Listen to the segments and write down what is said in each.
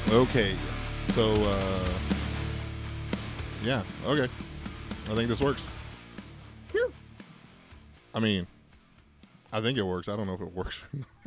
Okay, so yeah, okay. I think this works. Cool. I mean, I think it works. I don't know if it works.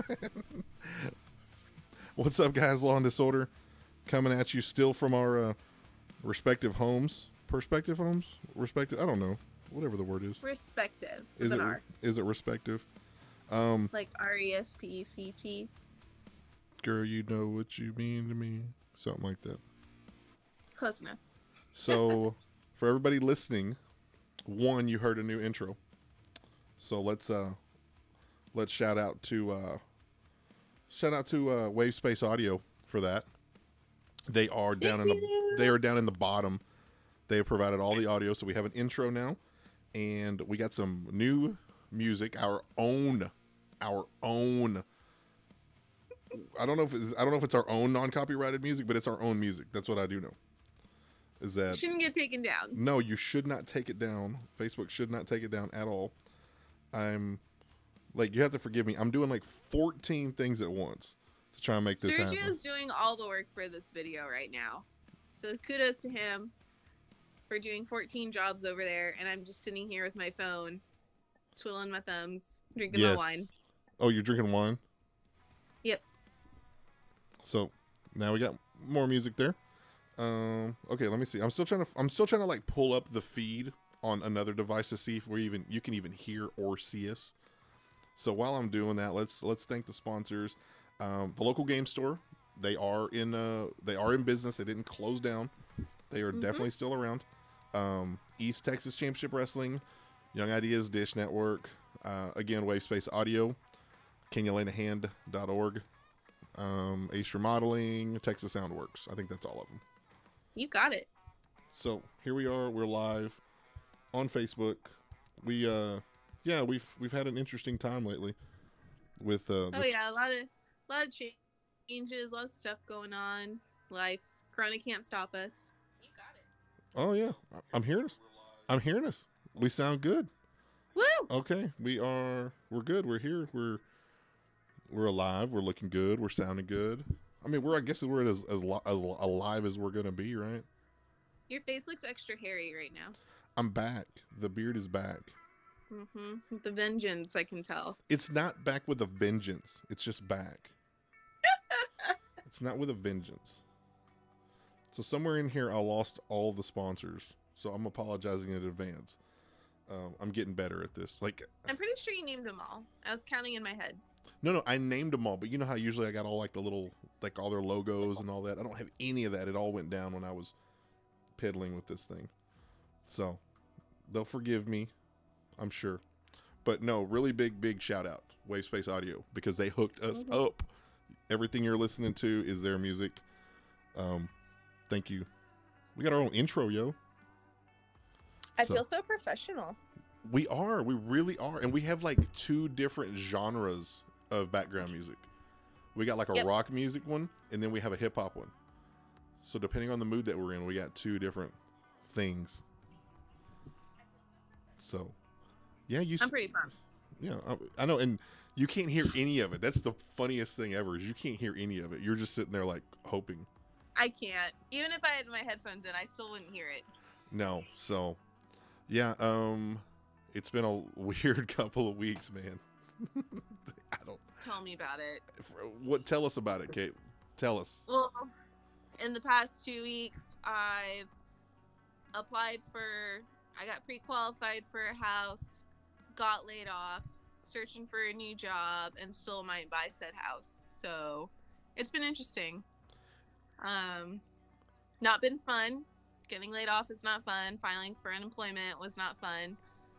What's up, guys? Law and Disorder coming at you still from our respective homes. Perspective homes? Respective? I don't know. Whatever the word is. Respective. Is With it? an R. Is it respective? Like RESPECT. Girl, you know what you mean to me. Something like that. Close enough. So, for everybody listening, one, you heard a new intro. So let's shout out to Wavespace Audio for that. They are down in the bottom. They have provided all the audio, so we have an intro now, and we got some new music, our own. I don't know if it's our own non-copyrighted music, but it's our own music. That's what I do know. Is that Shouldn't get taken down. No, you should not take it down. Facebook should not take it down at all. I'm like, you have to forgive me. I'm doing like 14 things at once to try and make this happen. Sergio's doing all the work for this video right now. So kudos to him for doing 14 jobs over there, and I'm just sitting here with my phone, twiddling my thumbs, drinking my wine. Oh, you're drinking wine? Yep. So now we got more music there. Okay, let me see. I'm still trying to like pull up the feed on another device to see if you can even hear or see us. So while I'm doing that, let's thank the sponsors. The local game store. They are in business. They didn't close down. They are definitely still around. East Texas Championship Wrestling, Young Ideas Dish Network, again Wavespace Audio, KenyaLenaHand.org, Ace Remodeling, Texas Soundworks. I think that's all of them. You got it. So here we are. We're live on Facebook. We've had an interesting time lately with a lot of changes, a lot of stuff going on. Life, Corona can't stop us. You got it. Oh yeah, I'm hearing us. We sound good. Woo! Okay, we're good. We're here. We're alive. We're looking good. We're sounding good. I mean, we're as alive as we're gonna be, right? Your face looks extra hairy right now. I'm back. The beard is back. With the vengeance, I can tell. It's not back with a vengeance. It's just back. It's not with a vengeance. So somewhere in here, I lost all the sponsors. So I'm apologizing in advance. I'm getting better at this. Like, I'm pretty sure you named them all. I was counting in my head. No, I named them all, but you know how usually I got all like the little, like all their logos and all that. I don't have any of that. It all went down when I was piddling with this thing. So they'll forgive me, I'm sure. But no, really big shout out Wavespace Audio, because they hooked us up. Everything you're listening to is their music. Thank you. We got our own intro, yo. I feel so professional. We really are. And we have like 2 different genres of background music. We got like a rock music one, and then we have a hip hop one. So depending on the mood that we're in, we got 2 different things. So, yeah, I'm pretty pumped. Yeah, I know, and you can't hear any of it. That's the funniest thing ever. Is you can't hear any of it. You're just sitting there like hoping. I can't. Even if I had my headphones in, I still wouldn't hear it. No. So, yeah. It's been a weird couple of weeks, man. I don't. Tell me about it. Tell us about it, Kate. Tell us. Well, in the past 2 weeks, I've I got pre-qualified for a house, got laid off, searching for a new job, and still might buy said house. So it's been interesting. Not been fun. Getting laid off is not fun. Filing for unemployment was not fun.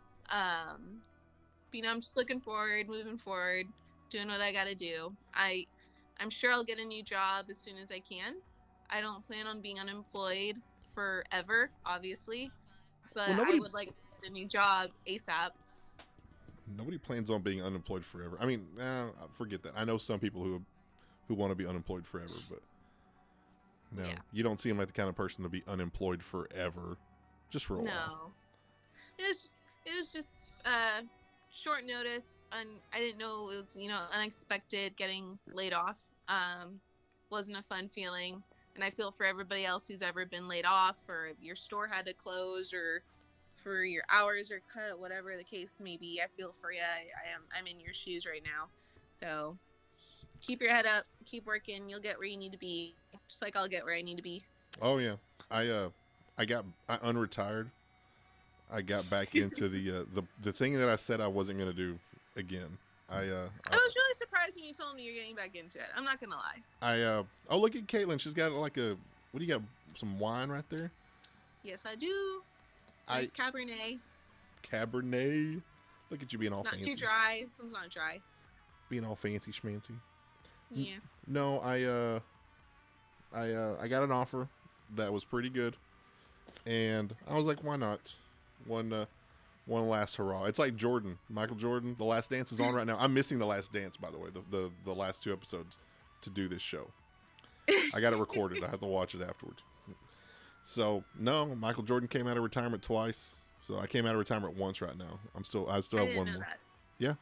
But, I'm just looking forward, moving forward, doing what I gotta do. I'm sure I'll get a new job as soon as I can. I don't plan on being unemployed forever, obviously, but I would like to get a new job ASAP. Nobody plans on being unemployed forever. I mean, forget that. I know some people who want to be unemployed forever, but no, you don't seem like the kind of person to be unemployed forever, just for a while. No, it was just short notice, and I didn't know it was unexpected. Getting laid off wasn't a fun feeling. And I feel for everybody else who's ever been laid off, or if your store had to close, or for your hours are cut, whatever the case may be. I feel for you. I'm in your shoes right now. So keep your head up, keep working. You'll get where you need to be, just like I'll get where I need to be. Oh yeah, I unretired. I got back into the thing that I said I wasn't gonna do again. I was really surprised when you told me you're getting back into it. I'm not gonna lie. Oh, look at Caitlin. She's got like a, what do you got? Some wine right there. Yes, I do. There's Cabernet. Cabernet. Look at you being all Not fancy. too dry. This one's not dry. Being all fancy schmancy. Yeah. No, I got an offer that was pretty good, and I was like, why not? One last hurrah. It's like Jordan, Michael Jordan. The Last Dance is on right now. I'm missing The Last Dance, by the way, the last 2 episodes to do this show. I got it recorded. I have to watch it afterwards. So no, Michael Jordan came out of retirement twice. So I came out of retirement once right now. I still have one more. That. Yeah.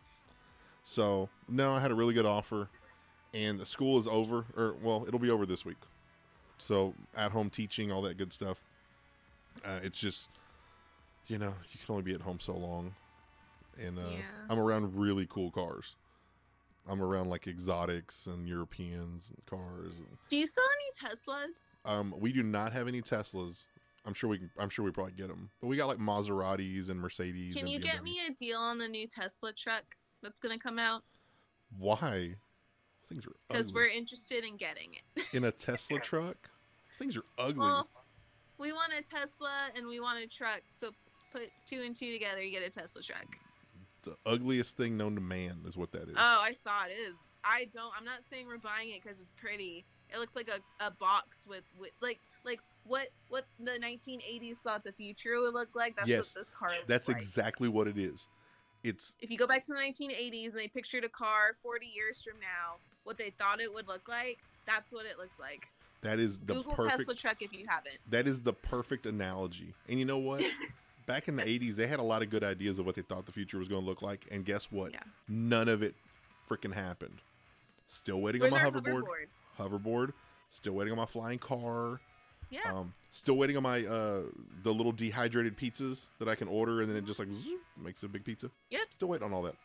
So no, I had a really good offer, and the school is over, or well, it'll be over this week. So at home teaching, all that good stuff. It's just, you know, you can only be at home so long, and I'm around really cool cars. I'm around like exotics and Europeans and cars. Do you sell any Teslas? We do not have any Teslas. I'm sure we probably get them, but we got like Maseratis and Mercedes. Can and you BMW. get me a deal on the new Tesla truck that's gonna come out? Why? Things are because ugly. we're interested in getting it. In a Tesla truck. Things are ugly. Well, we want a Tesla and we want a truck, so put 2 and 2 together, you get a Tesla truck. The ugliest thing known to man is what that is. Oh, I saw it. It is. I'm not saying we're buying it because it's pretty. It looks like a box with like what the 1980s thought the future would look like. That's yes, what this car looks that's like. exactly what it is. It's if you go back to the 1980s and they pictured a car 40 years from now, what they thought it would look like, that's what it looks like. That is the Google perfect Tesla truck if you haven't. That is the perfect analogy. And you know what? Back in the 80s, they had a lot of good ideas of what they thought the future was going to look like. And guess what? Yeah. None of it freaking happened. Still waiting Where's on my our hoverboard. Still waiting on my flying car. Yeah. Still waiting on my the little dehydrated pizzas that I can order, and then it just like zoop, makes a big pizza. Yep. Still waiting on all that.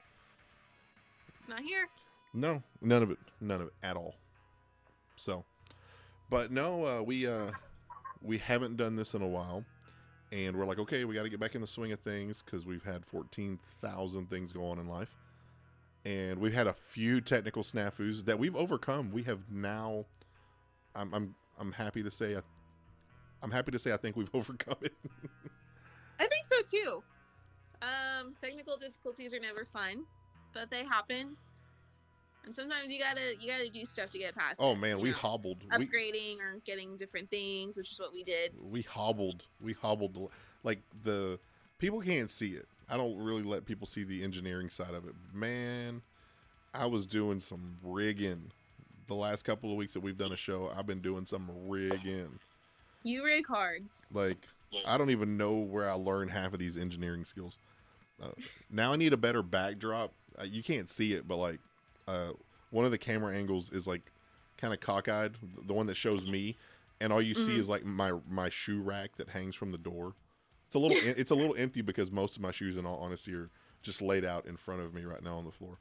It's not here. No, none of it at all. So, but no, we haven't done this in a while, and we're like, okay, we got to get back in the swing of things because we've had 14,000 things go on in life, and we've had a few technical snafus that we've overcome. We have now. I'm happy to say. I'm happy to say I think we've overcome it. I think so too. Technical difficulties are never fun, but they happen. And sometimes you gotta do stuff to get past. Oh it, man, we hobbled. Upgrading or getting different things, which is what we did. We hobbled. The people can't see it. I don't really let people see the engineering side of it. Man, I was doing some rigging. The last couple of weeks that we've done a show, I've been doing some rigging. You rig hard. Like, I don't even know where I learned half of these engineering skills. Now I need a better backdrop. You can't see it, but like, one of the camera angles is like kind of cockeyed, the one that shows me, and all you see is like my shoe rack that hangs from the door. It's a little empty because most of my shoes, in all honesty, are just laid out in front of me right now on the floor.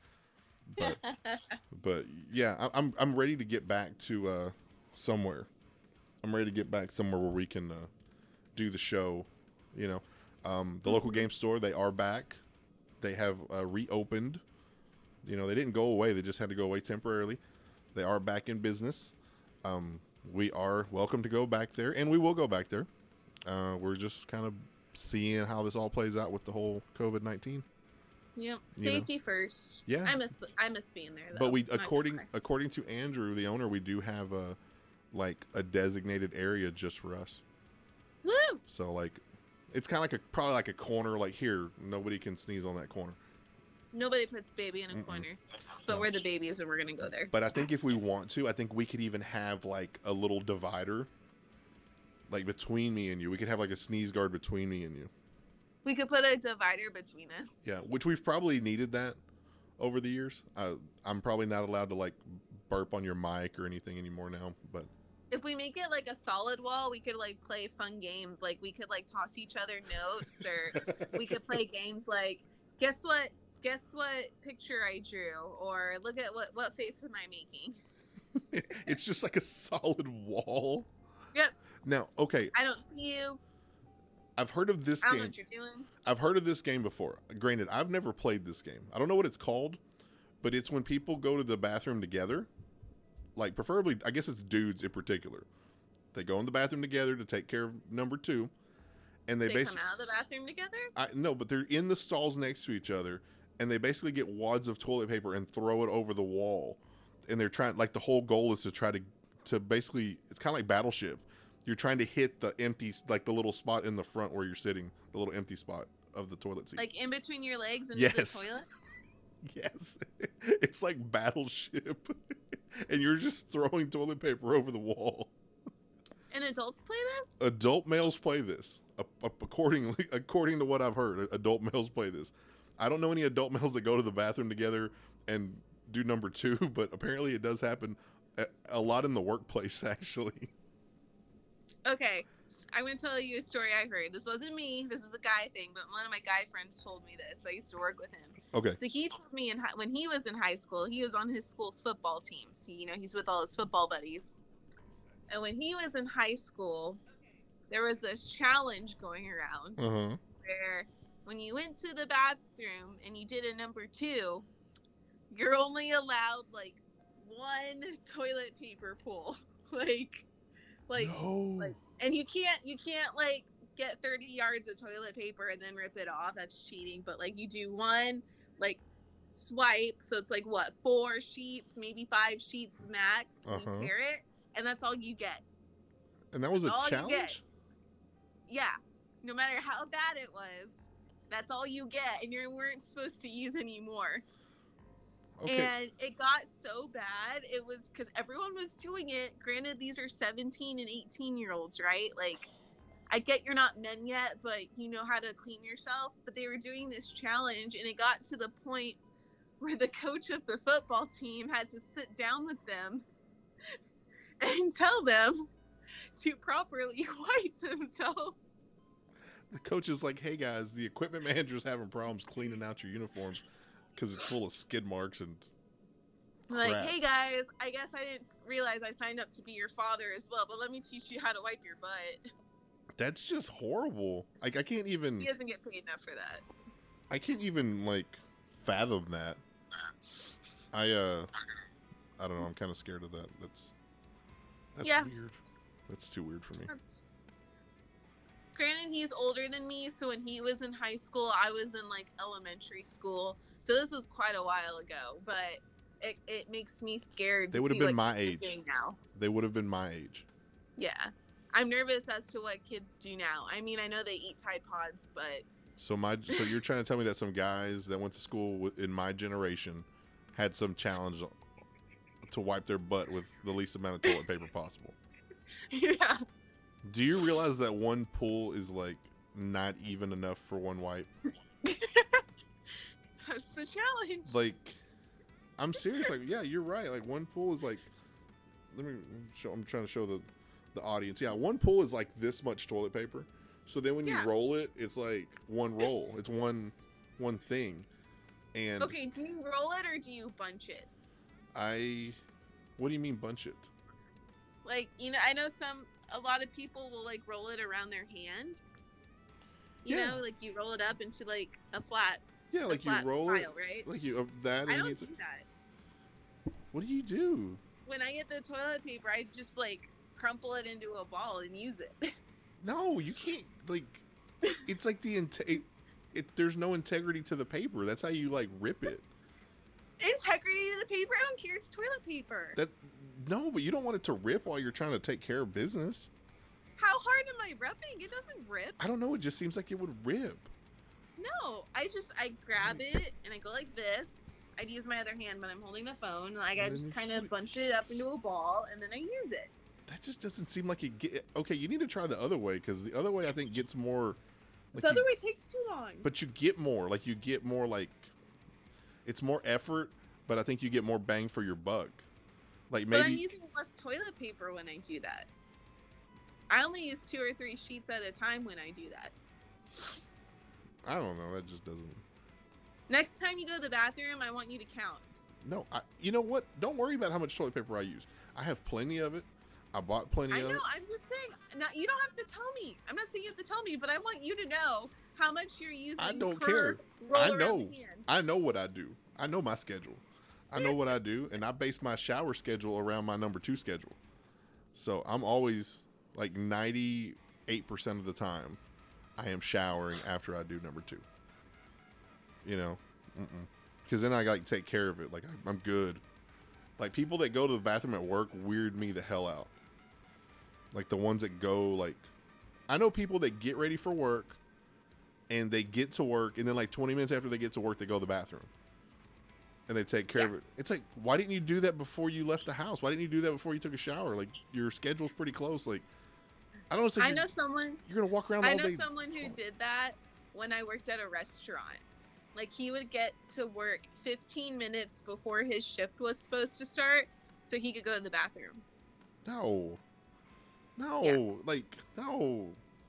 But yeah, I'm ready to get back to somewhere. I'm ready to get back somewhere where we can do the show. You know, the local game store, they are back. They have reopened. You know, they didn't go away. They just had to go away temporarily. They are back in business. We are welcome to go back there, and we will go back there. We're just kind of seeing how this all plays out with the whole COVID-19. Yep, safety first. Yeah, I miss being there. Though. But we, according to Andrew, the owner, we do have a designated area just for us. Woo! So like, it's kind of probably like a corner. Like here, nobody can sneeze on that corner. Nobody puts baby in a corner, but we're the babies and we're gonna go there. But I think if we want to, I think we could even have like a little divider, like between me and you. We could have like a sneeze guard between me and you. We could put a divider between us. Yeah, which we've probably needed that over the years. I'm probably not allowed to like burp on your mic or anything anymore now, but if we make it like a solid wall, we could like play fun games. Like we could like toss each other notes, or we could play games like guess what picture I drew, or look at what face am I making. It's just like a solid wall. Yep. Now, okay, I don't see you. I've heard of this I don't know game. what you're doing. I've heard of this game before. Granted, I've never played this game. I don't know what it's called, but it's when people go to the bathroom together. Like, preferably, I guess it's dudes in particular. They go in the bathroom together to take care of number two, and they They basically come out of the bathroom together. no, but they're in the stalls next to each other, and they basically get wads of toilet paper and throw it over the wall, and they're trying, like, the whole goal is to try to basically, it's kind of like Battleship. You're trying to hit the empty, like the little spot in the front where you're sitting, the little empty spot of the toilet seat. Like in between your legs and Yes. the toilet. Yes, it's like Battleship, and you're just throwing toilet paper over the wall. And adults play this? Adult males play this, according to what I've heard. Adult males play this. I don't know any adult males that go to the bathroom together and do number two, but apparently it does happen a lot in the workplace, actually. Okay, I'm going to tell you a story I heard. This wasn't me. This is a guy thing, but one of my guy friends told me this. I used to work with him. Okay. So he told me when he was in high school, he was on his school's football teams. He's with all his football buddies. And when he was in high school, there was this challenge going around where when you went to the bathroom and you did a number two, you're only allowed like one toilet paper pull. No. And you can't like get 30 yards of toilet paper and then rip it off. That's cheating. But like you do one like swipe, so it's like what, 4 sheets, maybe 5 sheets max. And you tear it, and that's all you get. And that was That's a all you challenge? get. Yeah, no matter how bad it was, that's all you get, and you weren't supposed to use any more. Okay. And it got so bad, it was because everyone was doing it. Granted, these are 17 and 18-year-olds, right? Like, I get you're not men yet, but you know how to clean yourself. But they were doing this challenge, and it got to the point where the coach of the football team had to sit down with them and tell them to properly wipe themselves. The coach is like, hey guys, the equipment manager's having problems cleaning out your uniforms because it's full of skid marks and Like, crap. hey guys, I guess I didn't realize I signed up to be your father as well, but let me teach you how to wipe your butt. That's just horrible. Like, I can't even He doesn't get paid enough for that. like fathom that. I don't know, I'm kind of scared of that. That's Yeah. weird. That's too weird for me. Granted, he's older than me, so when he was in high school, I was in like elementary school. So this was quite a while ago, but it makes me scared. They to would have see been what my kids are age. doing now. They would have been my age. Yeah, I'm nervous as to what kids do now. I mean, I know they eat Tide Pods, but So you're trying to tell me that some guys that went to school in my generation had some challenge to wipe their butt with the least amount of toilet paper possible. yeah. Do you realize that one pull is like not even enough for one wipe? That's the challenge. Like, I'm serious. Like, yeah, you're right. Like, one pull is like, let me show. I'm trying to show the audience. Yeah, one pull is like this much toilet paper. So then when you Yeah. roll it, it's like one roll. It's one thing. And Okay, do you roll it or do you bunch it? what do you mean bunch it? Like, I know a lot of people will like roll it around their hand. You Yeah. know, like you roll it up into like a flat, Yeah, like you flat roll pile, it, right? like you that. I And don't you do that. what do you do? When I get the toilet paper, I just like crumple it into a ball and use it. No, you can't. Like, it's like there's no integrity to the paper. That's how you like rip it. Integrity of the paper? I don't care. It's toilet paper. No, but you don't want it to rip while you're trying to take care of business. How hard am I ripping? It doesn't rip. I don't know. It just seems like it would rip. No, I grab it and I go like this. I'd use my other hand, but I'm holding the phone. Like I And then just you kind just of bunch it up into a ball and then I use it. That just doesn't seem like it. Okay, you need to try the other way because the other way I think gets more. Like The other way takes too long. But you get more. Like you get more. Like it's more effort, but I think you get more bang for your buck. Like But I'm maybe using less toilet paper when I do that. I only use 2 or 3 sheets at a time when I do that. I don't know. That just doesn't. Next time you go to the bathroom, I want you to count. No, you know what? Don't worry about how much toilet paper I use. I have plenty of it. I bought plenty I of know. it. I'm just saying. Not, you don't have to tell me. I'm not saying you have to tell me, but I want you to know how much you're using. I don't per care. Roll I around know. the hand. I know what I do. I know my schedule. I know what I do, and I base my shower schedule around my number 2 schedule. So I'm always like 98% of the time, I am showering after I do number 2. You know, because then I like take care of it. Like I'm good. Like people that go to the bathroom at work weird me the hell out. Like the ones that go like, I know people that get ready for work, and they get to work, and then like 20 minutes after they get to work, they go to the bathroom. And they take care of it. It's like, why didn't you do that before you left the house? Why didn't you do that before you took a shower? Like, your schedule's pretty close. Like, I don't know. I know someone. You're going to walk around all day. I know someone who did that when I worked at a restaurant. Like, he would get to work 15 minutes before his shift was supposed to start so he could go to the bathroom. No. Like, no.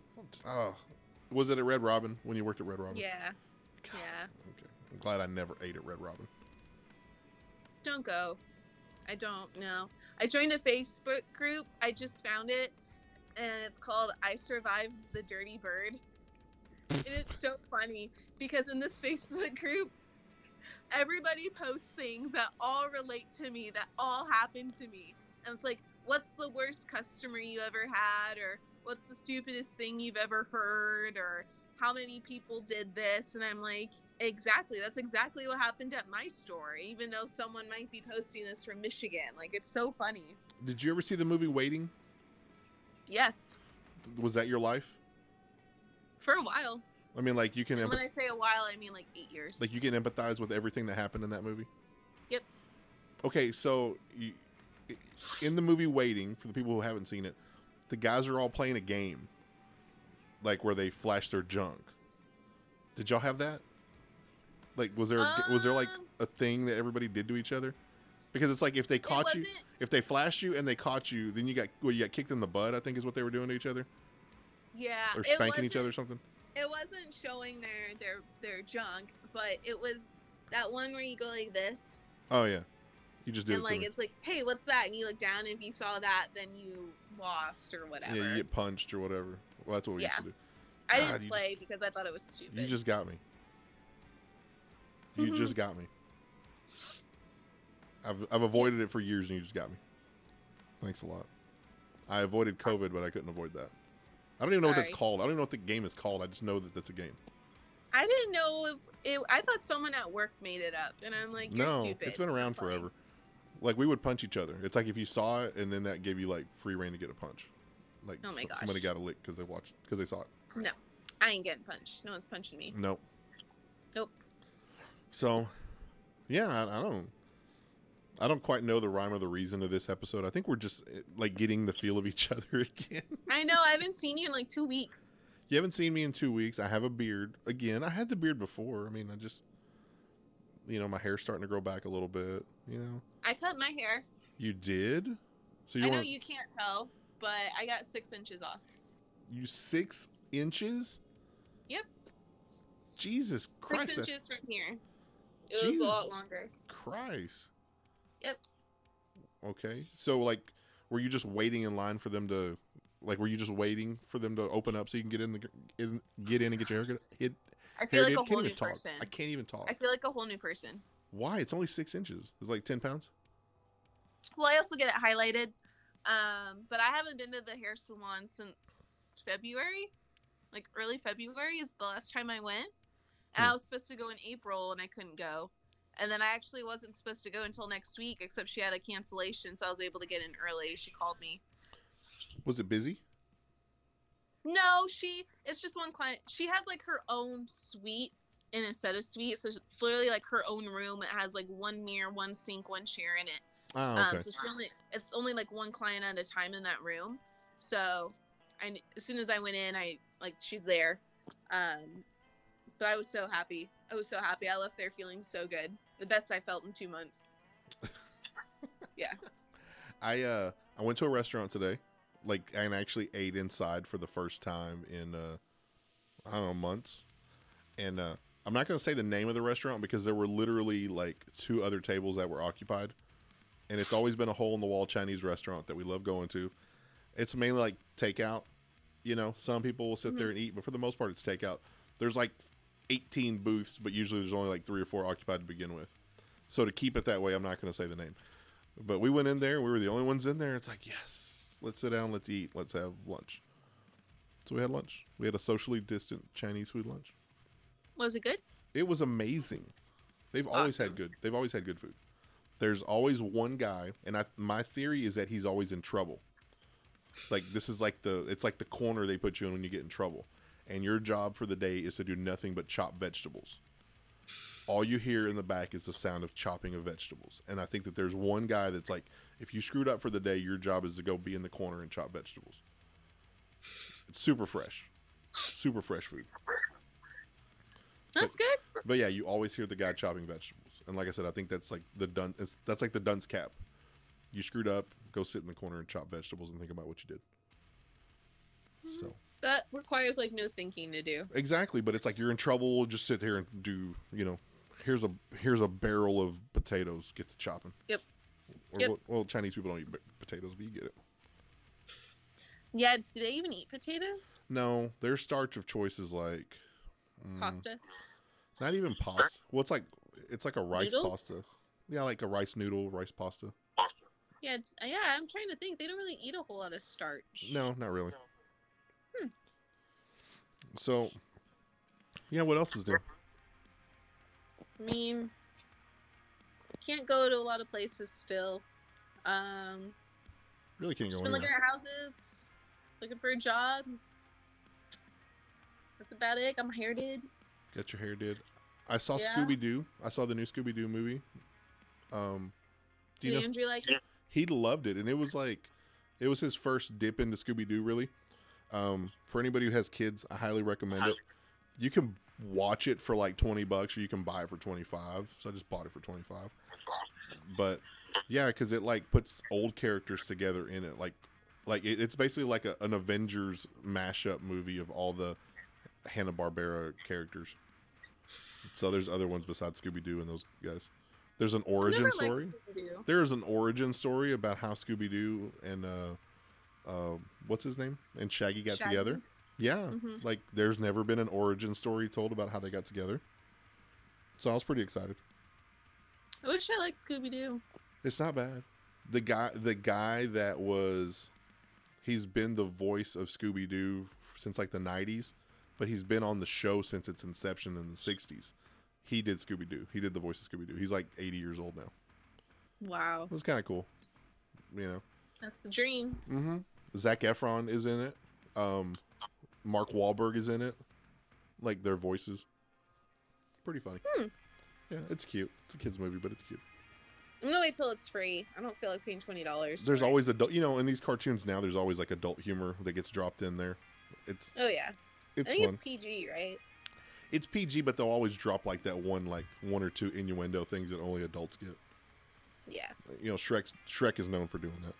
Was it at Red Robin when you worked at Red Robin? Yeah. God, Yeah. Okay. I'm glad I never ate at Red Robin. Don't go. I don't know. I joined a Facebook group. I just found it, and it's called I Survived the Dirty Bird. And it's so funny because in this Facebook group, everybody posts things that all relate to me, that all happened to me. And it's like, what's the worst customer you ever had? Or what's the stupidest thing you've ever heard? Or how many people did this? And I'm like, exactly. That's exactly what happened at my store, even though someone might be posting this from Michigan. Like, it's so funny. Did you ever see the movie Waiting? Yes. Was that your life? For a while. I mean, like, you can... And when I say a while, I mean like 8 years. Like, you can empathize with everything that happened in that movie? Yep. Okay, so in the movie Waiting, for the people who haven't seen it, the guys are all playing a game. Like, where they flash their junk. Did y'all have that? Like, was there like a thing that everybody did to each other? Because it's like if they caught you, if they flashed you and they caught you, then you got kicked in the butt, I think is what they were doing to each other. Yeah. Or spanking each other or something. It wasn't showing their junk, but it was that one where you go like this. Oh yeah. You just do it. And like it's like, hey, what's that? And you look down, and if you saw that, then you lost or whatever. Yeah, you get punched or whatever. Well, that's what we used to do. I didn't play because I thought it was stupid. You just got me. You just got me. I've avoided it for years, and you just got me. Thanks a lot. I avoided COVID, but I couldn't avoid that. I don't even know what that's called. I don't even know what the game is called. I just know that that's a game. I didn't know if it. I thought someone at work made it up, and I'm like, you're stupid. It's been around forever. Like, we would punch each other. It's like if you saw it, and then that gave you like free reign to get a punch. Like, oh my gosh. Somebody got a lick because they saw it. No, I ain't getting punched. No one's punching me. Nope. Nope. So, yeah, I don't quite know the rhyme or the reason of this episode. I think we're just like getting the feel of each other again. I know. I haven't seen you in like 2 weeks. You haven't seen me in 2 weeks. I have a beard again. I had the beard before. I mean, I just, my hair's starting to grow back a little bit. I cut my hair. You did? So I know you can't tell, but I got 6 inches off. You 6 inches? Yep. Jesus Christ! 6 inches from here. It was a lot longer. Christ. Yep. Okay. So, like, were you just waiting in line for them to, were you just waiting for them to open up so you can get in and get your hair? I feel like a whole new person. I can't even talk. I feel like a whole new person. Why? It's only 6 inches. It's like 10 pounds. Well, I also get it highlighted. But I haven't been to the hair salon since February. Like, early February is the last time I went. And I was supposed to go in April, and I couldn't go. And then I actually wasn't supposed to go until next week, except she had a cancellation, so I was able to get in early. She called me. Was it busy? No, it's just one client. She has, like, her own suite in a set of suites. So it's literally, like, her own room. It has, like, one mirror, one sink, one chair in it. Oh, okay. So it's only, like, one client at a time in that room. So as soon as I went in, she's there. But I was so happy. I left there feeling so good. The best I felt in 2 months. Yeah. I went to a restaurant today, like, and actually ate inside for the first time in I don't know, months. And I'm not gonna say the name of the restaurant because there were literally like 2 other tables that were occupied, and it's always been a hole in the wall Chinese restaurant that we love going to. It's mainly like takeout. You know, some people will sit there and eat, but for the most part, it's takeout. There's like 18 booths, but usually there's only like 3 or 4 occupied to begin with. So to keep it that way, I'm not going to say the name. But we went in there. We were the only ones in there. It's like, yes, let's sit down, let's eat, let's have lunch. So we had lunch. We had a socially distant Chinese food lunch. Was it good? It was amazing. They've always had good. They've always had good food. There's always one guy, and my theory is that he's always in trouble. Like, this is like it's like the corner they put you in when you get in trouble. And your job for the day is to do nothing but chop vegetables. All you hear in the back is the sound of chopping of vegetables. And I think that there's one guy that's like, if you screwed up for the day, your job is to go be in the corner and chop vegetables. It's super fresh. Super fresh food. That's good. But yeah, you always hear the guy chopping vegetables. And like I said, I think that's like that's like the dunce cap. You screwed up, go sit in the corner and chop vegetables and think about what you did. So that requires like no thinking to do. Exactly, but it's like you're in trouble, just sit here and do, here's a barrel of potatoes, get to chopping. Yep. Well, Chinese people don't eat potatoes, but you get it. Yeah, do they even eat potatoes? No, their starch of choice is like Pasta. Not even pasta. Well, it's like a rice Noodles? pasta. Yeah, like a rice noodle, rice pasta. Yeah, I'm trying to think. They don't really eat a whole lot of starch. No, not really. So, yeah, what else is new? I mean, can't go to a lot of places still. Really can't Just go been looking anywhere. at houses, looking for a job. That's about it. Got my hair did. Get your hair did. I saw Yeah. Scooby-Doo. I saw the new Scooby-Doo movie. Do you Did know? Andrew like it? He loved it, and it was his first dip into Scooby-Doo, really. For anybody who has kids, I highly recommend it. You can watch it for like $20 or you can buy it for 25. So I just bought it for 25. But yeah, because it like puts old characters together in it. It's basically like an Avengers mashup movie of all the Hanna-Barbera characters. So there's other ones besides Scooby-Doo and those guys. There's an origin story. There is an origin story about how Scooby-Doo and what's his name? And Shaggy got together. Yeah. Like there's never been an origin story told about how they got together. So I was pretty excited. I wish I liked Scooby-Doo. It's not bad. The guy that he's been the voice of Scooby-Doo since like the 90s, but he's been on the show since its inception in the 60s. He did Scooby-Doo. He did the voice of Scooby-Doo. He's like 80 years old now. Wow. It was kind of cool. That's the dream. Mm-hmm. Zac Efron is in it. Mark Wahlberg is in it. Like their voices. Pretty funny. Yeah, it's cute. It's a kid's movie, but it's cute. I'm gonna wait till it's free. I don't feel like paying $20. There's always adult, in these cartoons now, there's always like adult humor that gets dropped in there. Oh yeah. It's I think fun. it's PG, right? It's PG, but they'll always drop like one or two innuendo things that only adults get. Yeah. Shrek is known for doing that.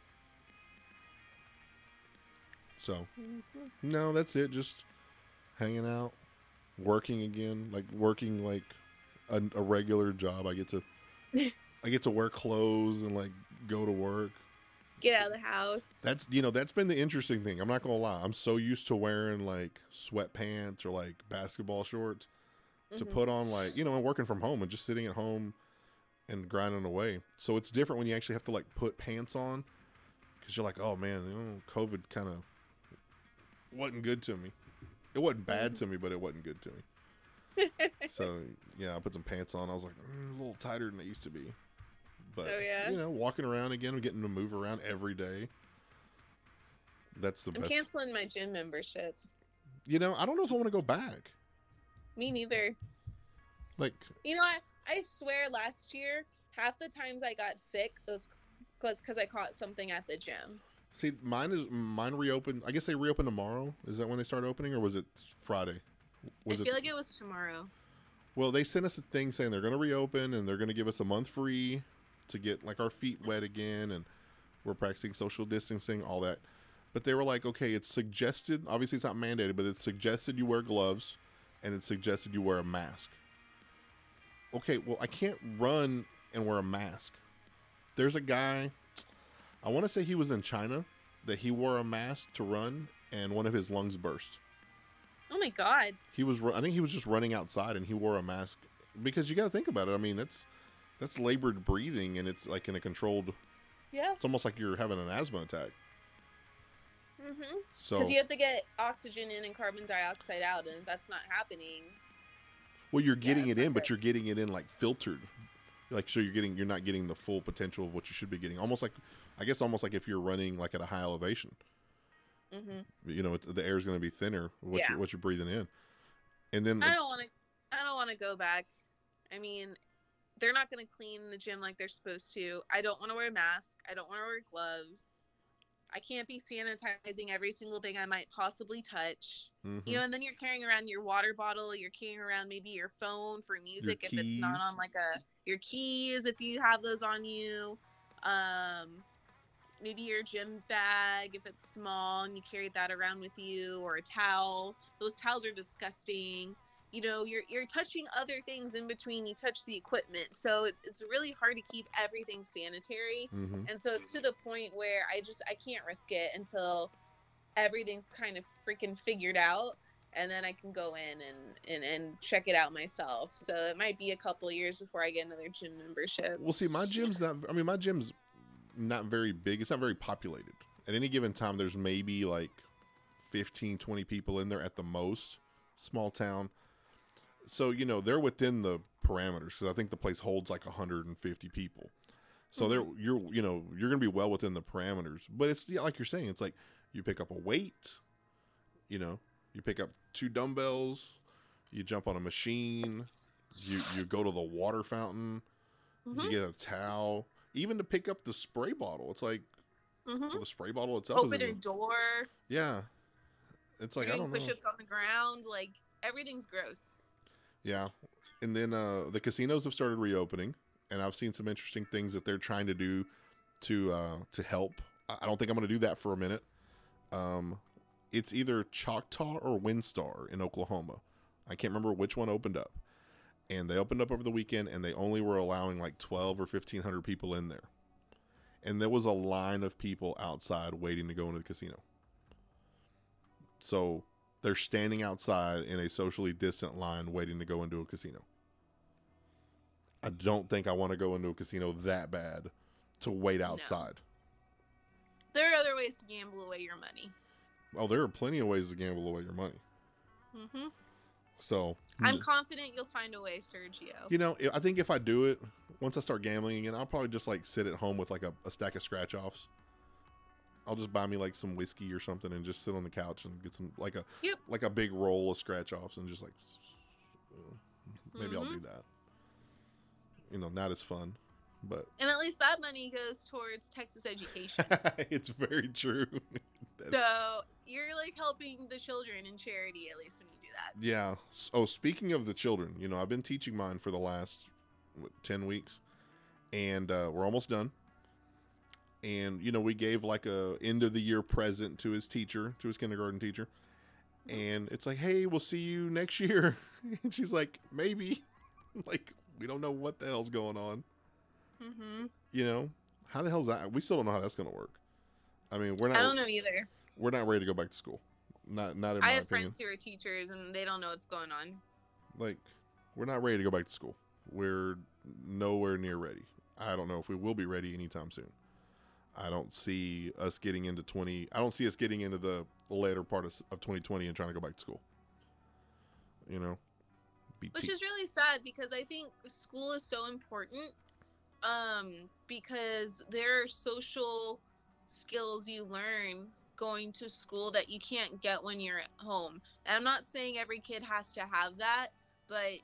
So, no, that's it. Just hanging out, working again, working like a regular job. I get to wear clothes and like go to work. Get out of the house. That's been the interesting thing. I'm not gonna lie. I'm so used to wearing like sweatpants or like basketball shorts to put on and working from home and just sitting at home and grinding away. So it's different when you actually have to like put pants on because you're like, oh man, COVID kind of wasn't good to me. It wasn't bad to me, but it wasn't good to me. So yeah, I put some pants on. I was like, a little tighter than it used to be. But walking around again, getting to move around every day. That's the best. I'm canceling my gym membership. I don't know if I want to go back. Me neither. Like, I swear last year, half the times I got sick was because I caught something at the gym. See, mine reopened. I guess they reopen tomorrow. Is that when they start opening, or was it Friday? I feel like it was tomorrow. Well, they sent us a thing saying they're going to reopen and they're going to give us a month free to get like our feet wet again, and We're practicing social distancing, all that. But they were like, okay, it's suggested. Obviously, it's not mandated, but it's suggested you wear gloves, and it's suggested you wear a mask. Okay, well, I can't run and wear a mask. There's a guy, I want to say he was in China, that he wore a mask to run, and one of his lungs burst. Oh my God. I think he was just running outside, and he wore a mask because you got to think about it. I mean, that's labored breathing, and it's like in a controlled. Yeah. It's almost like you're having an asthma attack. Mm-hmm. So, Because you have to get oxygen in and carbon dioxide out, and if that's not happening. well, you're getting it's it not in, but good. you're getting it in like filtered, like so you're not getting the full potential of what you should be getting. Almost like, I guess, almost like if you're running like at a high elevation. Mm-hmm. You know, the air is going to be thinner what Yeah. you're breathing in, and then I don't want to go back. I mean, they're not going to clean the gym like they're supposed to. I don't want to wear a mask. I don't want to wear gloves. I can't be sanitizing every single thing I might possibly touch. mhm. You know, and then you're carrying around your water bottle. You're carrying around maybe your phone for music if it's not keys. on like your keys if you have those on you. Maybe your gym bag if it's small and you carry that around with you, or a towel. Those towels are disgusting. You know, you're touching other things in between you touch the equipment, so it's really hard to keep everything sanitary. Mhm. And so it's to the point where I can't risk it until everything's kind of freaking figured out, and then I can go in and check it out myself. So it might be a couple of years before I get another gym membership. Well, see, my gym's not very big. It's not very populated. At any given time, there's maybe like 15, 20 people in there at the most. Small town. So, you know, they're within the parameters because I think the place holds like 150 people. So you're going to be well within the parameters. But it's like you're saying, it's like you pick up a weight, you know, you pick up 2 dumbbells, you jump on a machine, you go to the water fountain, you get a towel, even to pick up the spray bottle. It's like well, the spray bottle itself open a door. Yeah. It's like, I don't know. Push-ups on the ground. Like, everything's gross. Yeah. And then the casinos have started reopening, and I've seen some interesting things that they're trying to do to help. I don't think I'm going to do that for a minute. It's either Choctaw or WinStar in Oklahoma. I can't remember which one opened up. And they opened up over the weekend, and they only were allowing like 12 or 1,500 people in there. And there was a line of people outside waiting to go into the casino. So they're standing outside in a socially distant line waiting to go into a casino. I don't think I want to go into a casino that bad to wait outside. No. There are other ways to gamble away your money. Oh, there are plenty of ways to gamble away your money. Mm-hmm. So I'm confident you'll find a way, Sergio. You know, I think if I do it, once I start gambling again, I'll probably just like sit at home with like a stack of scratch offs. I'll just buy me like some whiskey or something and just sit on the couch and get some like a big roll of scratch offs and just like maybe I'll do that. You know, not as fun, but and at least that money goes towards Texas education. It's very true. So you're like helping the children in charity at least when you do that. Yeah. Oh, speaking of the children, you know, I've been teaching mine for the last 10 weeks, and we're almost done. And, you know, we gave like a end of the year present to his teacher, to his kindergarten teacher. And it's like, hey, we'll see you next year. And she's like, maybe. Like, we don't know what the hell's going on. Mm-hmm. You know, how the hell's that? We still don't know how that's going to work. I mean, we're not. I don't know either. We're not ready to go back to school. Not in my opinion. I have friends who are teachers and they don't know what's going on. Like, we're not ready to go back to school. We're nowhere near ready. I don't know if we will be ready anytime soon. I don't see us getting into the later part of 2020 and trying to go back to school. You know? Which is really sad because I think school is so important. Because there are social skills you learn going to school that you can't get when you're at home. And I'm not saying every kid has to have that, but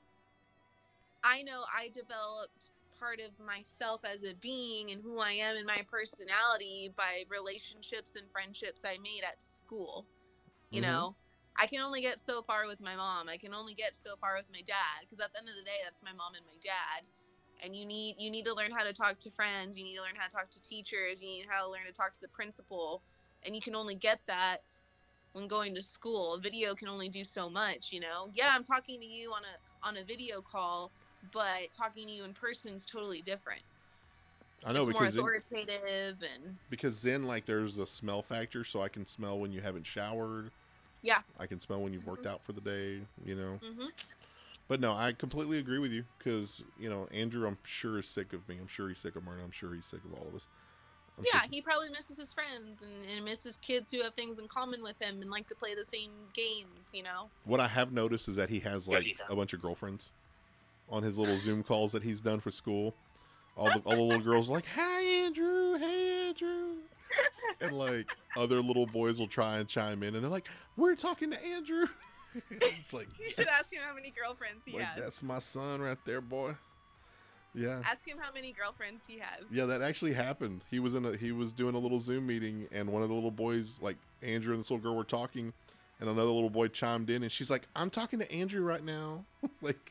I know I developed part of myself as a being and who I am and my personality by relationships and friendships I made at school. You know, I can only get so far with my mom. I can only get so far with my dad because at the end of the day, that's my mom and my dad. and you need to learn how to talk to friends, you need to learn how to talk to teachers, you need how to learn to talk to the principal, and you can only get that when going to school. Video can only do so much, you know. Yeah, I'm talking to you on a video call, but talking to you in person is totally different. I know, It's more because authoritative and then like there's a smell factor, so I can smell when you haven't showered. yeah. I can smell when you've worked out for the day, you know. Mhm. But no, I completely agree with you, because you know Andrew, I'm sure is sick of me. I'm sure he's sick of Myrna. I'm sure he's sick of all of us. Yeah, he probably misses his friends and misses kids who have things in common with him and like to play the same games, you know? What I have noticed is that he has like a bunch of girlfriends on his little Zoom calls that he's done for school. All the little girls are like, "Hi Andrew, hey Andrew," and like other little boys will try and chime in, and they're like, "We're talking to Andrew." It's like, You should ask him how many girlfriends he like, has. that's my son right there, boy. Yeah. Ask him how many girlfriends he has. Yeah, that actually happened. He was doing a little Zoom meeting, and one of the little boys, like Andrew and this little girl, were talking, and another little boy chimed in, and she's like, "I'm talking to Andrew right now," like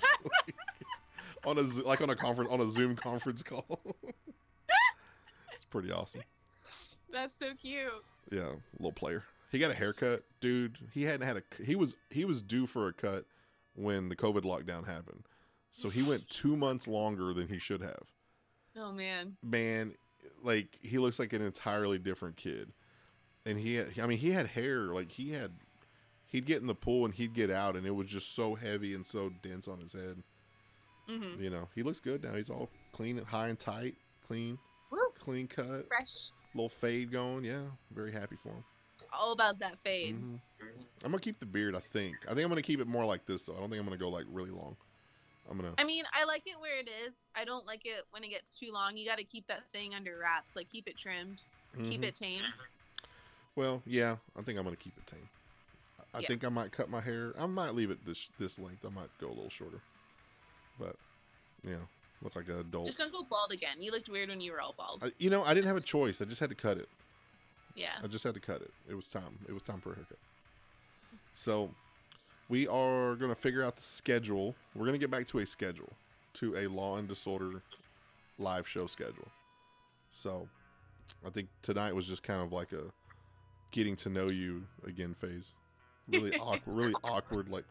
on a Zoom conference call. It's pretty awesome. That's so cute. Yeah, little player. He got a haircut, dude. He hadn't had he was due for a cut when the COVID lockdown happened. So he went 2 months longer than he should have. Oh man. Man, like he looks like an entirely different kid. And he had hair, like he'd get in the pool and he'd get out and it was just so heavy and so dense on his head. Mm-hmm. You know, he looks good now. He's all clean and high and tight, clean, Woo. clean cut, Fresh. little fade going. Yeah, very happy for him. All about that fade. Mm-hmm. I'm gonna keep the beard. I think I'm gonna keep it more like this though. I don't think I'm gonna go like really long. I mean, I like it where it is. I don't like it when it gets too long. You got to keep that thing under wraps. Like, keep it trimmed. Keep it tame. Well, yeah, I think I'm gonna keep it tame. I think I might cut my hair. I might leave it this length. I might go a little shorter. But yeah, look like an adult. Just don't go bald again. You looked weird when you were all bald. I didn't have a choice. I just had to cut it. Yeah. I just had to cut it. It was time. It was time for a haircut. So we are going to figure out the schedule. We're going to get back to a Law and Disorder live show schedule. So I think tonight was just kind of like a getting to know you again phase. Really awkward, like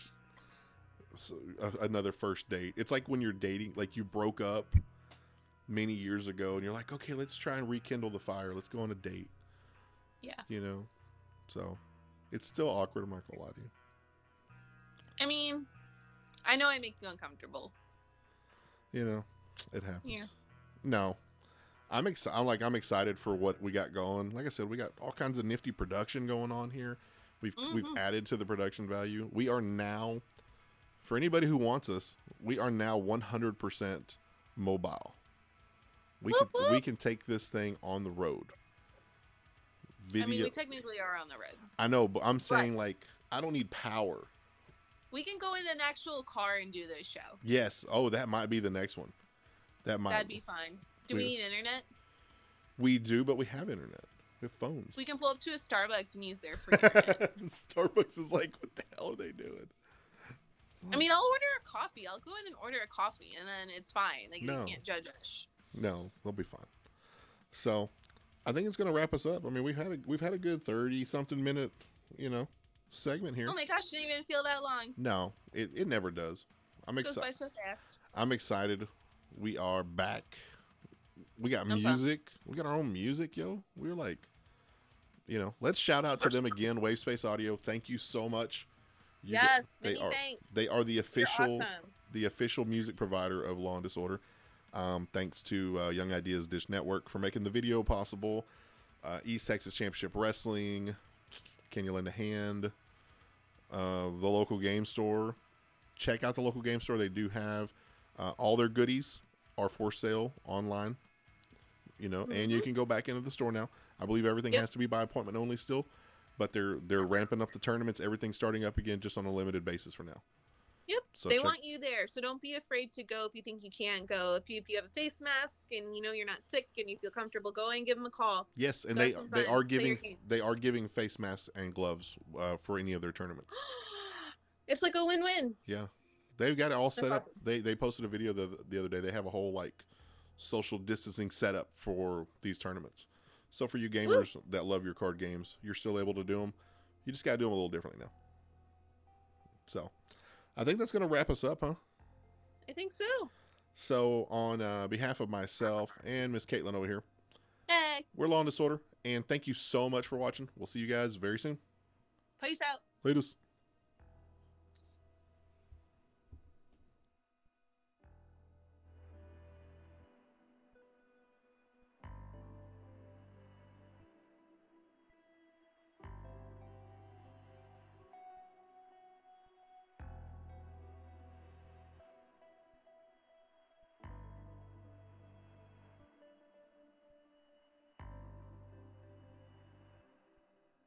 another first date. It's like when you're dating, like you broke up many years ago and you're like, okay, let's try and rekindle the fire. Let's go on a date. Yeah. You know? So it's still awkward. I'm not going to lie to you. I mean, I know I make you uncomfortable. You know, it happens. Yeah. No, I'm excited for what we got going. Like I said, we got all kinds of nifty production going on here. We've added to the production value. We are now, for anybody who wants us, we are now 100% mobile. We can take this thing on the road. I mean, we technically are on the road. I know, but I'm saying like I don't need power. We can go in an actual car and do this show. Yes. Oh, that might be the next one. That'd be fine. Do we need internet? We do, but we have internet. We have phones. We can pull up to a Starbucks and use their free internet. Starbucks is like, what the hell are they doing? I mean, I'll order a coffee. I'll go in and order a coffee, and then it's fine. Like, they can't judge us. No, they'll be fine. So, I think it's going to wrap us up. I mean, we've had a good 30-something minute, segment here. Oh my gosh, didn't even feel that long. No, it never does. I'm excited. Goes by so fast. I'm excited. We are back. We got music. We got our own music, yo. We're like, let's shout out to them again. Wavespace Audio. Thank you so much. Thanks. They are the official music provider of Law and Disorder. Thanks to Young Ideas Dish Network for making the video possible. East Texas Championship Wrestling. Can you lend a hand? The local game store. Check out the local game store. They do have all their goodies are for sale online. And you can go back into the store now. I believe everything has to be by appointment only still, but they're ramping up the tournaments. Everything's starting up again, just on a limited basis for now. Yep. So they want you there, so don't be afraid to go if you think you can't go. If you have a face mask and you're not sick and you feel comfortable going, give them a call. Yes, and they are giving face masks and gloves for any of their tournaments. It's like a win-win. Yeah, They've got it all set That's up. They posted a video the other day. They have a whole like social distancing setup for these tournaments. So for you gamers that love your card games, you're still able to do them. You just got to do them a little differently now. So I think that's going to wrap us up, huh? I think so. So on behalf of myself and Miss Caitlin over here, Hey, we're Law and Disorder, and thank you so much for watching. We'll see you guys very soon. peace out. Latest.